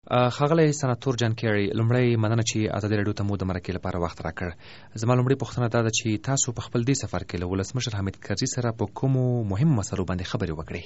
ښاغلی سناتور جان کیری، لومړی مننه چې ازادي راډیو ته مو د مرکې لپاره وخت راکړ. زما لومړی پوښتنه دا ده چې تاسو په خپل دې سفر کې له ولسمشر حامد کرزي سره په کومو مهمو مسلو باندې خبرې وکړې؟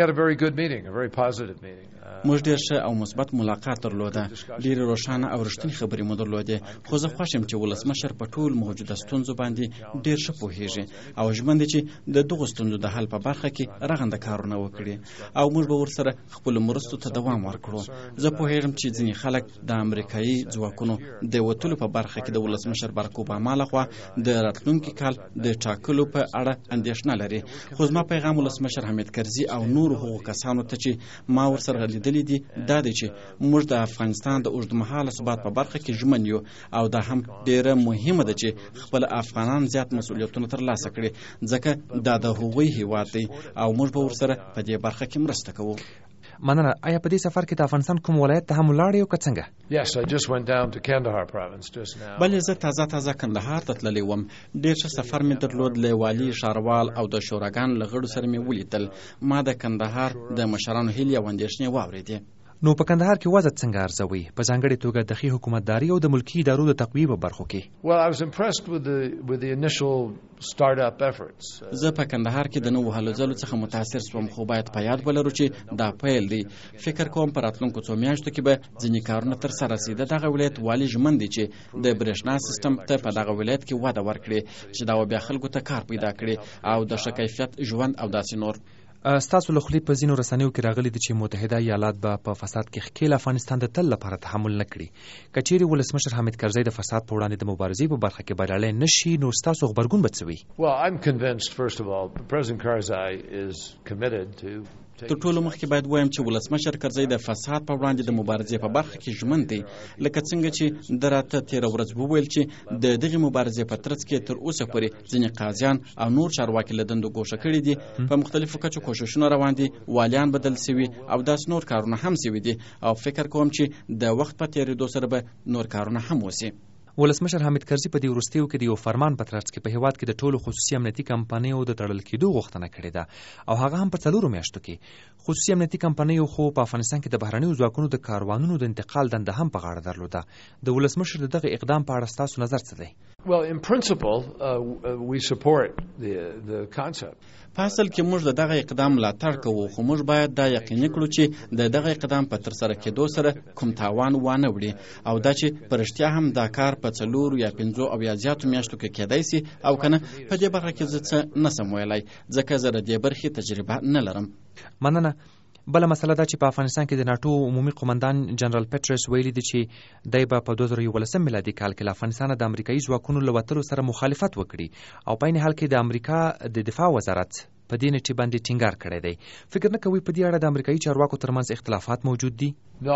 موږ ډېر ښه او مثبت ملاقات درلوده. ډېرې روښانه او رښتینې خبرې مو درلودې. خو زه خوښ یم چې ولسمشر په ټول موجوده ستونزو باندې ډېر ښه پوهیږي او ژمن دی چې د دغو ستونزو د حل په برخه کې رغنده کارونه وکړي او موږ به ورسره خپلو مرستو ته دوام ورکړو. زه پوهیږم چې ځینې خلک د امریکایي ځواکونو د وتلو په برخه کې د ولسمشر بارک اوباما لخوا د راتلونکي کال د ټاکلو په اړه اندېښنه لري. خو زما پیغام ولسمشر حامد کرزي او نورو هغو کسانو ته چې ما ورسره لیدلي دي دا دی چې موږ د افغانستان د اوږدمهاله ثبات په برخه کې ژمن یو او دا هم ډېره مهمه ده چې خپل افغانان زیات مسؤلیتونه ترلاسه کړي ځکه دا د هغوی هیواد دی او موږ به ورسره په دې برخه کې مرسته کوو. مننه. آیا په دې سفر کې د افغانستان کوم ولایت ته هم ولاړې او که څنګه؟ بلې زه تازه کندهار ته تللی وم. ډېر ښه سفر مې درلود. له والي، ښاروال او د شوراګانو له غړو سره مې ولیدل. ما د کندهار د مشرانو هیلې او اندېښنې واورېدې. نو په کندهار کې وضع څنګه ارزوي، په ځانګړې توګه د ښې حکومتداري او د ملکي ادارو د تقویې په برخو کې؟ زه په کندهار کې د نوو هلو ځلو څخه متاثر شوم، خو باید په یاد ولرو چې دا پیل دی. فکر کوم په راتلونکو څو میاشتو کې به ځینې کارونه ترسره شي. د دغه ولایت والي ژمن دی چې د برېښنا سیستم ته په دغه ولایت کې وده ورکړي چې دا بیا خلکو ته کار پیدا کړي او د ښه کیفیت ژوند او داسې نور. ستاسو له خولې په ځینو رسنیو کې راغلي دي چې متحده ایالات به په فساد کې ښکېل افغانستان د تل لپاره تحمل نه کړي. که چیرې ولسمشر حامد کرزي د فساد په وړاندې د مبارزې په برخه کې بریالی نه شي نو ستاسو غبرګون به څه وي؟ تر ټولو مخکې باید وایم چې ولسمشر کرزي د فساد په وړاندې د مبارزې په برخه کې ژمن دی. لکه څنګه چې د راته تېره ورځ وویل چې د دغې مبارزې په ترڅ کې تر اوسه پورې ځینې قاضیان او نور چارواکي له دندو ګوښه کړي دي. په مختلفو کچو کوښښونه روان دي، والیان بدل سوي او داس نور کارونه هم سوي دي او فکر کوم چې د وخت په تېرېدو سره به نور کارونه هم وسي. ولسمشر حامد کرزي په دې وروستیو کې د یو فرمان په ترڅ کې په هیواد کې د ټولو خصوصي امنیتي کمپنیو د تړل کېدو غوښتنه کړې ده او هغه هم په 4 میاشتو کې. خصوصي امنیتي کمپنیو خو په افغانستان کې د بهرنیو ځواکونو د کاروانونو د انتقال دنده هم په غاړه درلوده. د ولسمشر دغه اقدام په اړه ستاسو نظر څه دی؟ په اصل کې موږ دغه اقدام ملاتړ کوو، خو موږ باید دا یقیني کړو چې دغه اقدام په ترسره کېدو سره کوم تاوان وانه وړي او دا چې په رښتیا هم دا کار په 4 یا 5 او یا زیاتو میاشتو کې کېدای شي او کنه. په دې برخه کې زه څه نسم ویلای ځکه زه د دې برخې تجربه نه لرم. مننه. بله مسله دا چې په افغانستان کې د ناټو عمومي قومندان جنرال پیټرس ویلي دی چې دی به په 2011 میلادي کال کې له افغانستانه د امریکایي ځواکونو له وتلو سره مخالفت وکړي او په عین حال کې د امریکا د دفاع وزارت په دې نټې باندې ټینګار کړی دی. فکر نه کوي په دې اړه د امریکایي چارواکو ترمنځ اختلافات موجود دي؟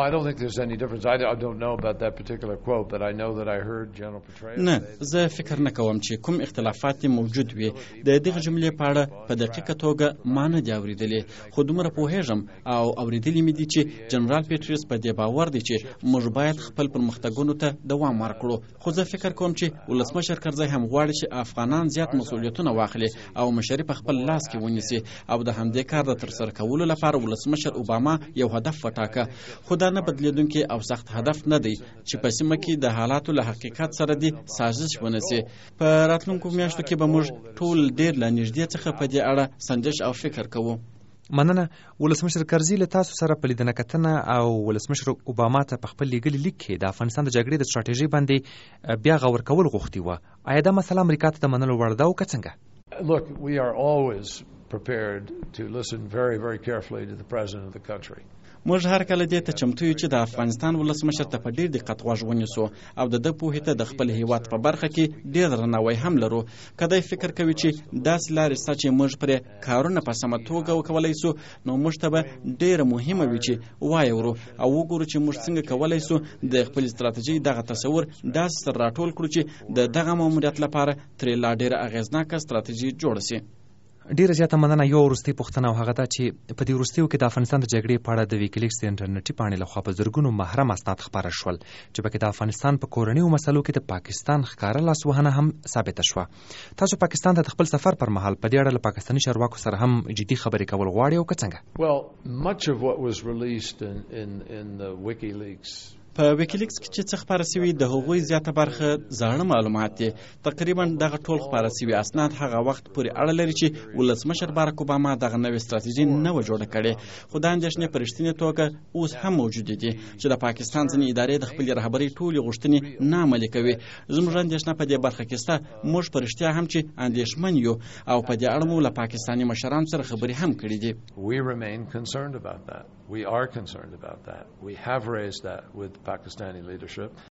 نه، زه فکر نه کوم چې کوم اختلافات موجود وي. د دغه جملې په اړه په دقیقه توګه ما نه دي اورېدلې، خو دومره پوهېږم او اورېدلې مې دي چې جنرال پیټرس په دې باور دی چې موږ باید خپل پرمختګونو ته دوام ورکړو. خو زه فکر کوم چې ولسمشر کرزي هم غواړي چې افغانان زیات مسؤلیتونه واخلي او مشري په خپل لاس کې ونیسي او د همدې کار د ترسره کولو لپاره ولسمشر اوباما یو هدف وټاکه. خو دا نه بدلیدونکي او سخت هدف نه دی چې په سیمه کې د حالاتو له حقیقت سره دی سازش ونیسي. په راتلونکو میاشتو کې به موږ ټول ډېر له نږدې څخه په دې اړه سنجش او فکر کوو. مننه. ولسمشر کرزي له تاسو سره په لیدنه کتنه او ولسمشر اوباما ته په خپل لیږلي لیک کې د افغانستان د جګړې د ستراتیژۍ باندې بیا غور کول غوښتي وه. آیا دا مسله امریکا ته د منلو وړ ده او که څنګه؟ موږ هر کله دې ته چمتو یو چې د افغانستان ولسمشر ته په ډېر دقت غوږ ونیسو او د پوهې ته د خپل هیواد په برخه کې ډېر درناوی هم لرو. کله فکر کوي چې داسې لارې شته چې موږ پرې کارونه په سمه توګه وکولای شو نو موږ ته به ډېره مهمه وي چې وایورو او وګورو چې موږ څنګه کولای شو د خپل ستراتیژۍ دغه تصور داسې سره راټول کړو چې دغه ماموریت لپاره ترې لا ډېره اغېزناکه ستراتیژي جوړه شي. ډیره زیاته مننه. یو وروستۍ پوښتنه او هغه دا چې په دې وروستیو کې د افغانستان د جګړې په اړه د ویکیلیکس د انټرنیټي پاڼې لخوا په زرګونو محرم اسناد خپاره شول چې پکې د افغانستان په کورنیو مسلو کې د پاکستان ښکاره لاسوهنه هم ثابته شوه. تاسو پاکستان ته د خپل سفر پر مهال په دې اړه له پاکستاني چارواکو سره هم جدي خبرې کول غواړئ او که څنګه؟ Well, much of what was released in the WikiLeaks په ویکیلیکس کې چې څه خپاره شوي د هغوی زیاته برخه زاړه معلومات دي. تقریبا دغه ټول خپاره شوي اسناد هغه وخت پورې اړه لري چې ولسمشر باراک اوباما دغه نوې ستراتیژي نه و جوړه کړې، خو دا اندېښنې په رښتینې توګه اوس هم موجودې دي چې د پاکستان ځینې ادارې د خپلې رهبرۍ ټولې غوښتنې نه عملي کوي. زموږ اندېښنه په دې برخه کې شته. موږ په رښتیا هم چې اندېښمن یو او په دې اړه مو له پاکستاني مشرانو سره خبرې هم کړې دي. We remain concerned about that. We are concerned about that. We have raised that with Pakistani leadership.